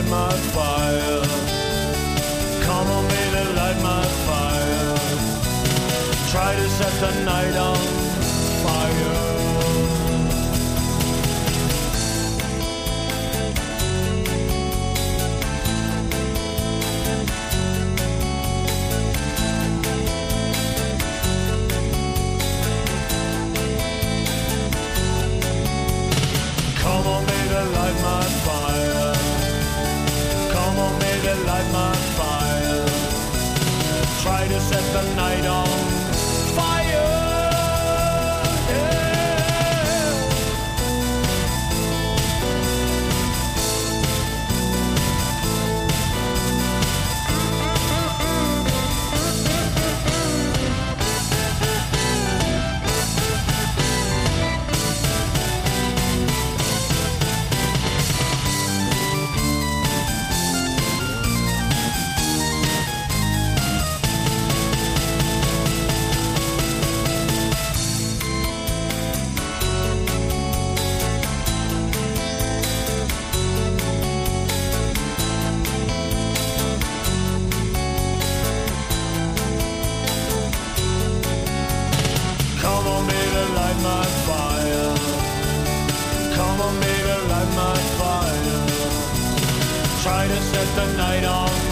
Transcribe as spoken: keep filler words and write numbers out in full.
light my fire. Come on, baby, light my fire. Try to set the night on fire. Come on, baby, light my fire. Come on, baby, light my fire. Try to set the night on fire. Yeah. Come on, baby, light my fire. Come on, baby, light my fire. Try to set the night on